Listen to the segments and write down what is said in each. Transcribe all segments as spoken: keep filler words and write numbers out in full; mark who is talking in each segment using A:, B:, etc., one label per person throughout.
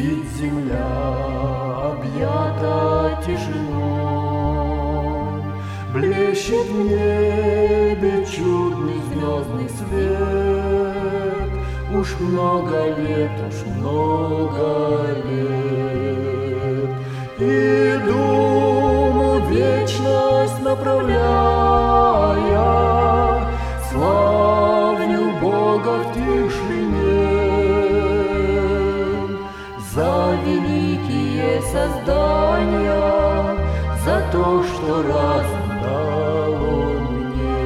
A: Спит земля, объята тишиной, блещет в небе чудный звездный свет. Уж много лет, уж много лет, и думу вечность направляя, славлю Бога в тишине за великие создания, за то, что разум дал Он мне.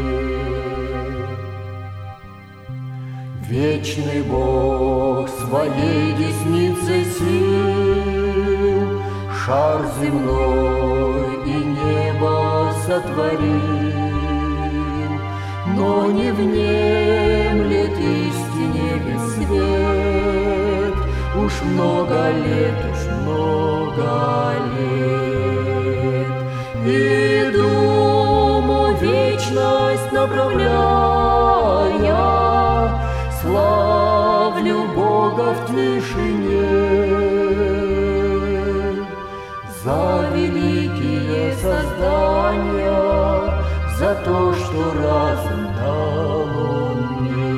A: Вечный Бог своей десницей сил шар земной и небо сотворил, но не внемлет истине без свет. Уж много лет, уж много лет, и думу вечность направляя, славлю Бога в тишине за великие создания, за то, что разум дал Он мне.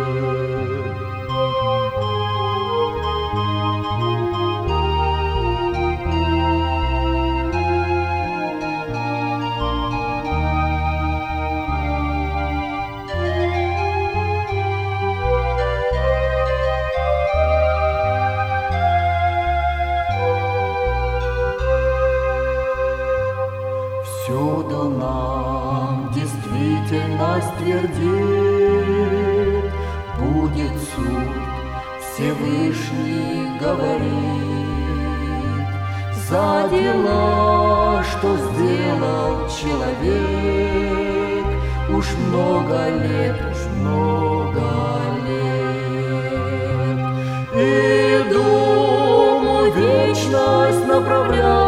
A: Всюду нам действительность твердит, будет суд, Всевышний говорит, за дела, что сделал человек. Уж много лет, уж много лет, и думу вечность направляет,